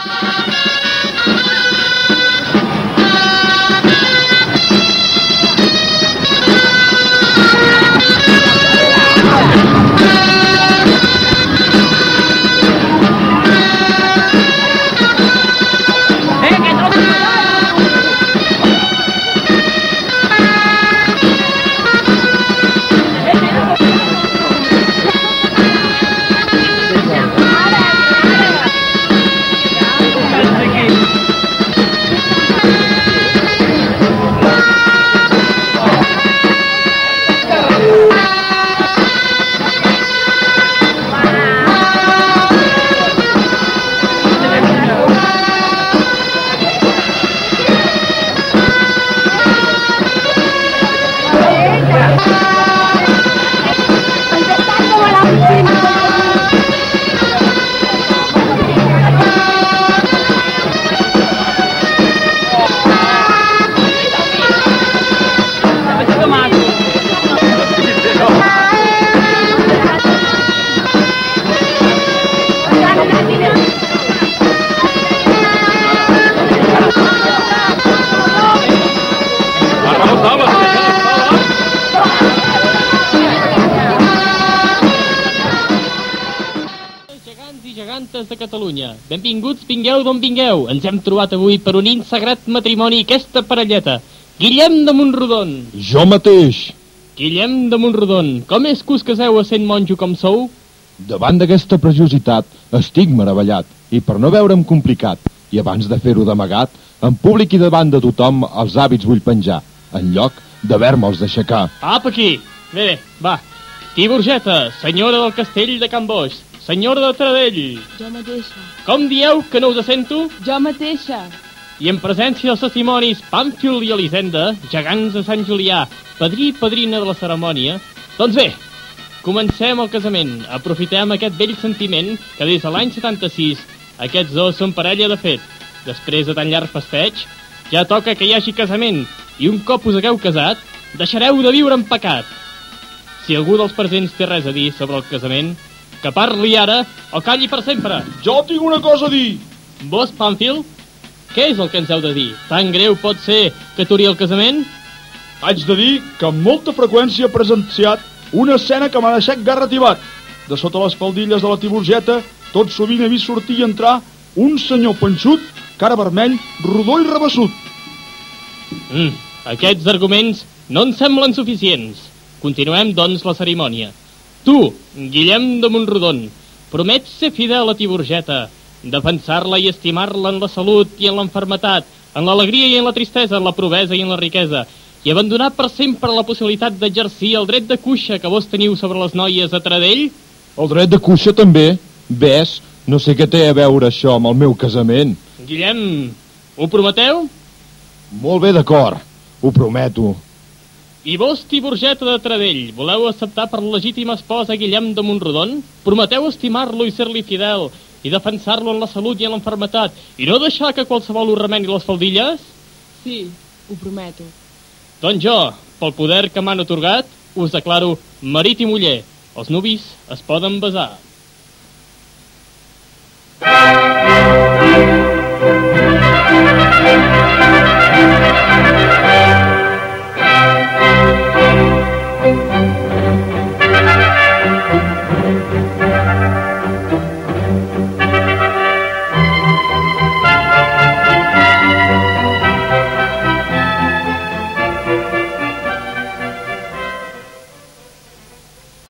de Catalunya. Benvinguts, vingueu d'on vingueu. Ens hem trobat avui per un sagrat matrimoni aquesta parelleta. Guillem de Montrodon. Jo mateix. Guillem de Montrodon, com és que us caseu essent monjo com sou? Davant d'aquesta preciositat estic meravellat, i per no veure'm complicat, i abans de fer-ho d'amagat, en públic i davant de tothom els hàbits vull penjar, en lloc d'haver-me'ls d'aixecar. Apa aquí! Bé, va. Tiburgeta, senyora del castell de Can Boix, senyora de Taradell. Jo mateixa. Com dieu, que no us sento? Jo mateixa. I en presència dels testimonis Pàmfil i Elisenda, gegants de Sant Julià, padrí i padrina de la cerimònia, doncs bé, comencem el casament. Aprofitem aquest vell sentiment que des de l'any 76 aquests dos són parella de fet. Després de tan llarg festeig, ja toca que hi hagi casament, i un cop us hagueu casat, deixareu de viure en pecat. Si algú dels presents té res a dir sobre el casament, que parli ara o calli per sempre. Jo tinc una cosa a dir. Vos, Pàmfil, què és el que ens heu de dir? Tan greu pot ser que aturi el casament? Haig de dir que amb molta freqüència he presenciat una escena que m'ha deixat garratibat. De sota les faldilles de la Tiburgeta, tot sovint he vist sortir i entrar un senyor panxut, cara vermell, rodó i rabassut. Aquests arguments no ens semblen suficients. Continuem, doncs, la cerimònia. Tu, Guillem de Montrodon, promets ser fidel a Tiburgeta, defensar-la i estimar-la en la salut i en l'enfermetat, en l'alegria i en la tristesa, en la provesa i en la riquesa, i abandonar per sempre la possibilitat d'exercir el dret de cuixa que vos teniu sobre les noies de Taradell? El dret de cuixa també? Ves, no sé què té a veure això amb el meu casament. Guillem, ho prometeu? Molt bé, d'acord, ho prometo. I vos, Tiburgeta de Taradell, voleu acceptar per legítima esposa Guillem de Montrodon? Prometeu estimar-lo i ser-li fidel, i defensar-lo en la salut i en l'enfermetat, i no deixar que qualsevol us remeni les faldilles? Sí, ho prometo. Doncs jo, pel poder que m'han atorgat, us declaro marit i muller. Els nuvis es poden besar.